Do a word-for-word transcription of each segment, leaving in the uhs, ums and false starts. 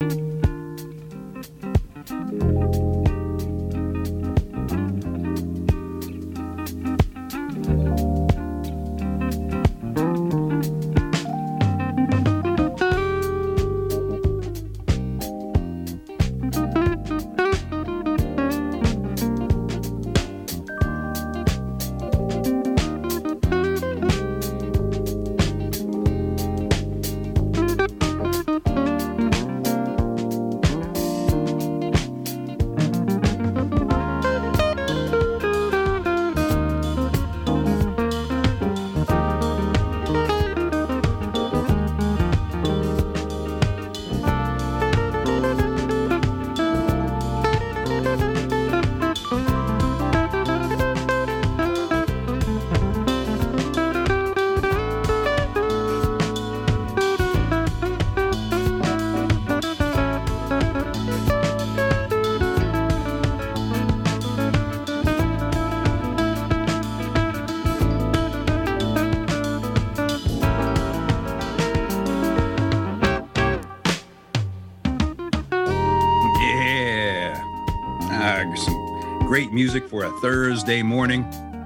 Great music for a Thursday morning.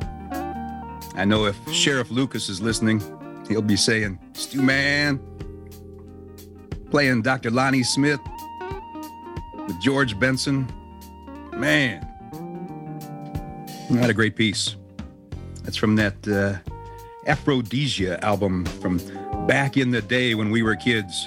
I know if Sheriff Lucas is listening, he'll be saying, Stu Man, playing Doctor Lonnie Smith with George Benson. Man, what a great piece. That's from that uh, Aphrodisia album from back in the day when we were kids.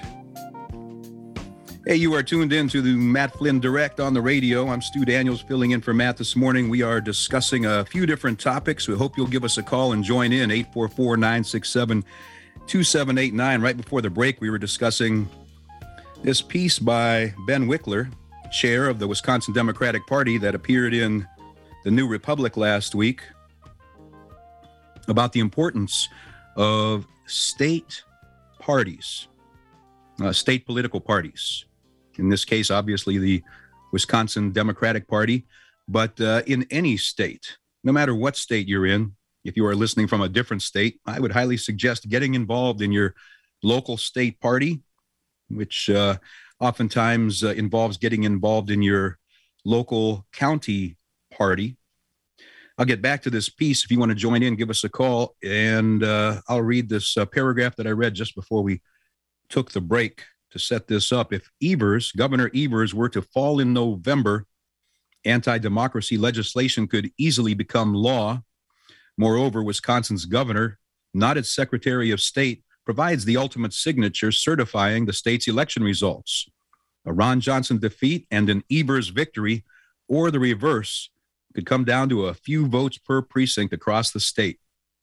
Hey, you are tuned in to the Matt Flynn Direct on the radio. I'm Stu Daniels filling in for Matt this morning. We are discussing a few different topics. We hope you'll give us a call and join in, eight four four, nine six seven, two seven eight nine. Right before the break, we were discussing this piece by Ben Wickler, chair of the Wisconsin Democratic Party, that appeared in the New Republic last week, about the importance of state parties, uh, state political parties. In this case, obviously, the Wisconsin Democratic Party, but uh, in any state, no matter what state you're in, if you are listening from a different state, I would highly suggest getting involved in your local state party, which uh, oftentimes uh, involves getting involved in your local county party. I'll get back to this piece. If you want to join in, give us a call, and uh, I'll read this uh, paragraph that I read just before we took the break to set this up. If Evers, Governor Evers, were to fall in November, anti-democracy legislation could easily become law. Moreover, Wisconsin's governor, not its Secretary of State, provides the ultimate signature certifying the state's election results. A Ron Johnson defeat and an Evers victory, or the reverse, could come down to a few votes per precinct across the state.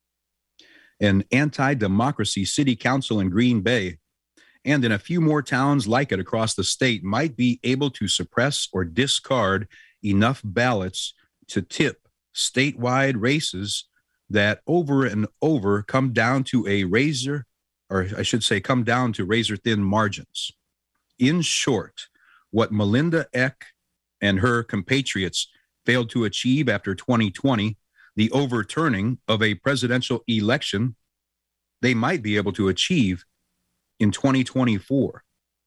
An anti-democracy city council in Green Bay and in a few more towns like it across the state might be able to suppress or discard enough ballots to tip statewide races that over and over come down to a razor, or I should say come down to razor-thin margins. In short, what Melinda Eck and her compatriots failed to achieve after twenty twenty, the overturning of a presidential election, they might be able to achieve in twenty twenty-four.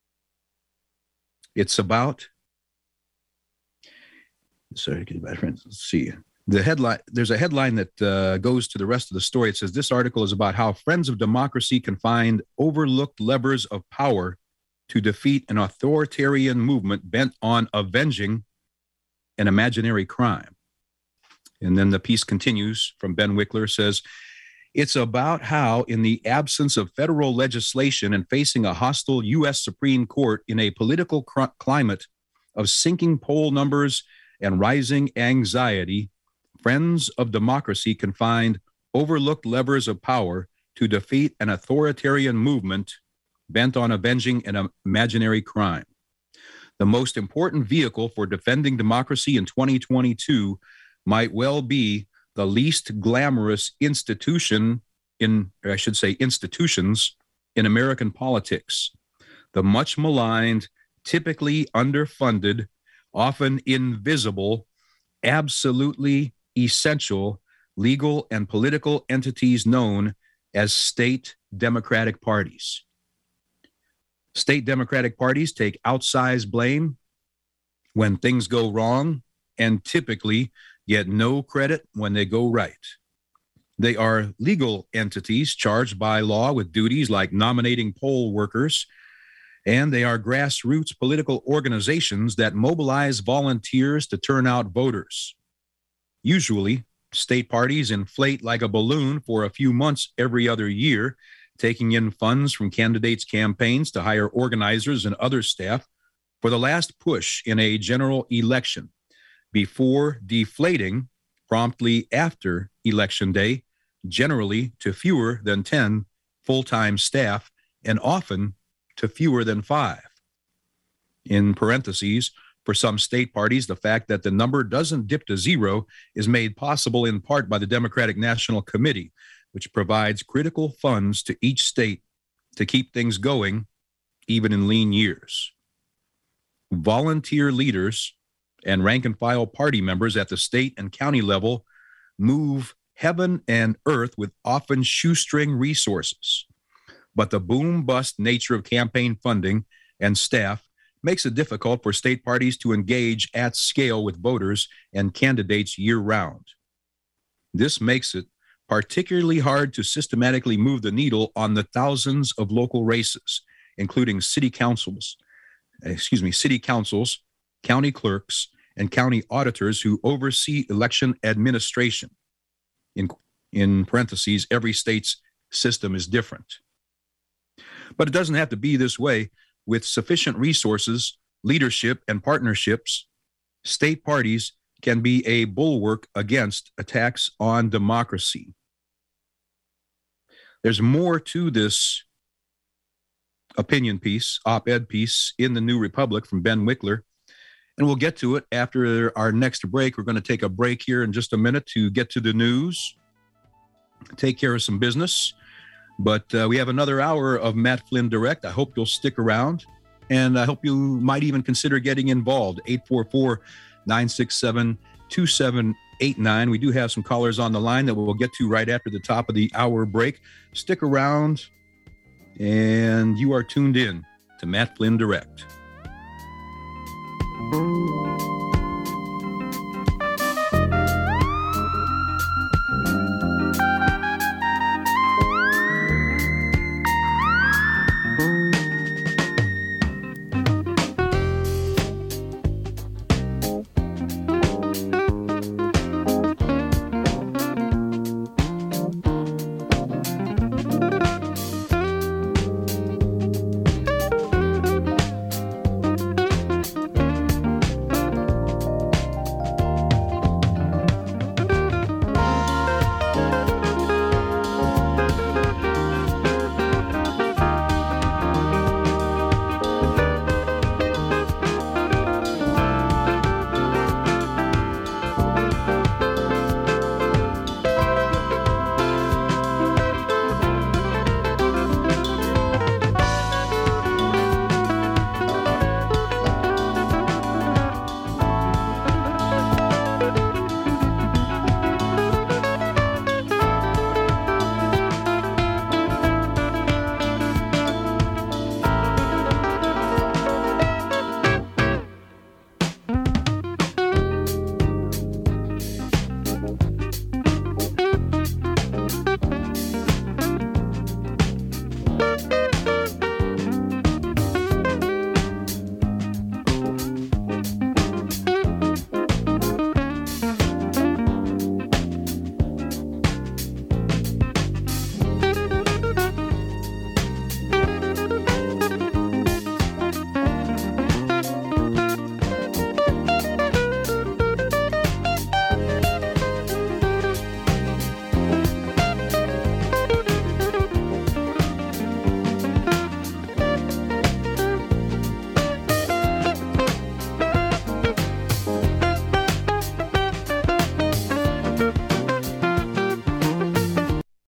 It's about, sorry, let's see. The headline, there's a headline that uh, goes to the rest of the story. It says, this article is about how friends of democracy can find overlooked levers of power to defeat an authoritarian movement bent on avenging an imaginary crime. And then the piece continues from Ben Wickler, says, it's about how, in the absence of federal legislation and facing a hostile U S Supreme Court in a political cr- climate of sinking poll numbers and rising anxiety, friends of democracy can find overlooked levers of power to defeat an authoritarian movement bent on avenging an imaginary crime. The most important vehicle for defending democracy in twenty twenty-two might well be the least glamorous institution in, or I should say institutions in American politics, the much maligned, typically underfunded, often invisible, absolutely essential legal and political entities known as state democratic parties. State Democratic parties take outsized blame when things go wrong and typically get no credit when they go right. They are legal entities charged by law with duties like nominating poll workers, and they are grassroots political organizations that mobilize volunteers to turn out voters. Usually, state parties inflate like a balloon for a few months every other year, taking in funds from candidates' campaigns to hire organizers and other staff for the last push in a general election, before deflating promptly after Election Day, generally to fewer than ten full-time staff and often to fewer than five. In parentheses, for some state parties, the fact that the number doesn't dip to zero is made possible in part by the Democratic National Committee, which provides critical funds to each state to keep things going, even in lean years. Volunteer leaders and rank-and-file party members at the state and county level move heaven and earth with often shoestring resources. But the boom-bust nature of campaign funding and staff makes it difficult for state parties to engage at scale with voters and candidates year-round. This makes it particularly hard to systematically move the needle on the thousands of local races, including city councils, excuse me, city councils, county clerks, and county auditors who oversee election administration. In, in parentheses, every state's system is different. But it doesn't have to be this way. With sufficient resources, leadership, and partnerships, state parties can be a bulwark against attacks on democracy. There's more to this opinion piece, op-ed piece in the New Republic from Ben Wickler, and we'll get to it after our next break. We're going to take a break here in just a minute to get to the news, take care of some business, but uh, we have another hour of Matt Flynn Direct. I hope you'll stick around, and I hope you might even consider getting involved. eight four four, nine six seven, two seven eight nine. We do have some callers on the line that we'll get to right after the top of the hour break. Stick around, and you are tuned in to Matt Flynn Direct.